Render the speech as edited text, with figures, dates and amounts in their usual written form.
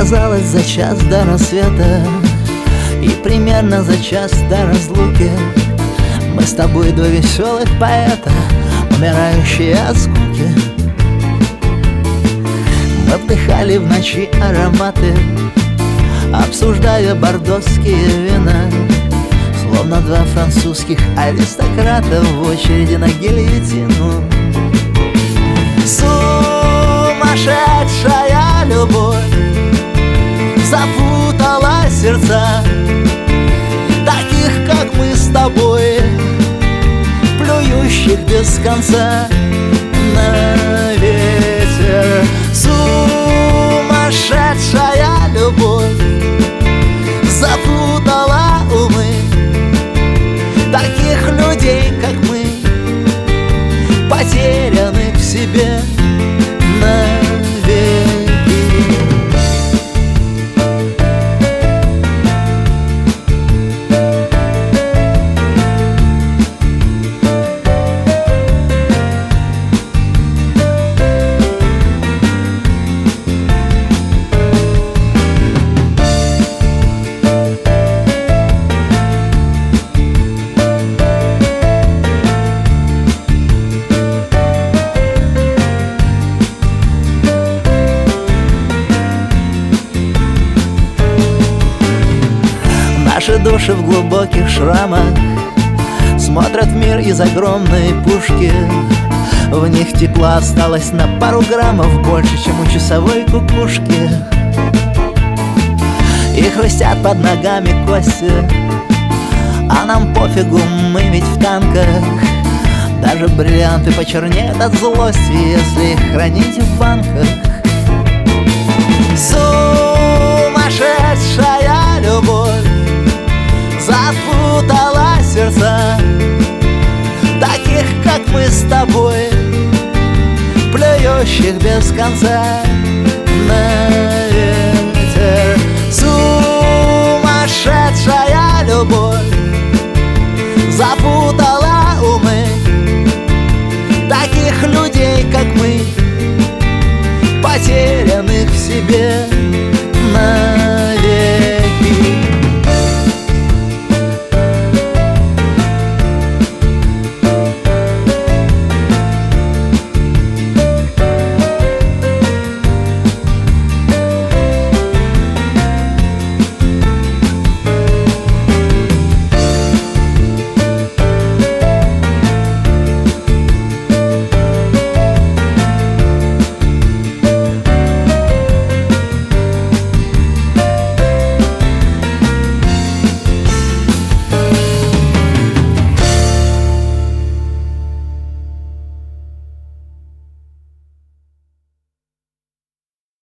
Казалось, за час до рассвета и примерно за час до разлуки мы с тобой два веселых поэта, умирающие от скуки. Мы вдыхали в ночи ароматы, обсуждая бордоские вина, словно два французских аристократа в очереди на гильотину. Сумасшедшая любовь запутала сердца таких, как мы с тобой, плюющих без конца на ветер. Сумасшедшая любовь запутала умы таких людей, как мы, потерянных в себе навеки. Наши души в глубоких шрамах смотрят в мир из огромной пушки. В них тепла осталось на пару граммов больше, чем у часовой кукушки. И хрустят под ногами кости, а нам пофигу, мы ведь в танках. Даже бриллианты почернеют от злости, если их хранить в банках. Сумасшедшая любовь запутала сердца таких, как мы с тобой, плюющих без конца на ветер. Сумасшедшая любовь запутала умы таких людей, как мы, потерянных в себе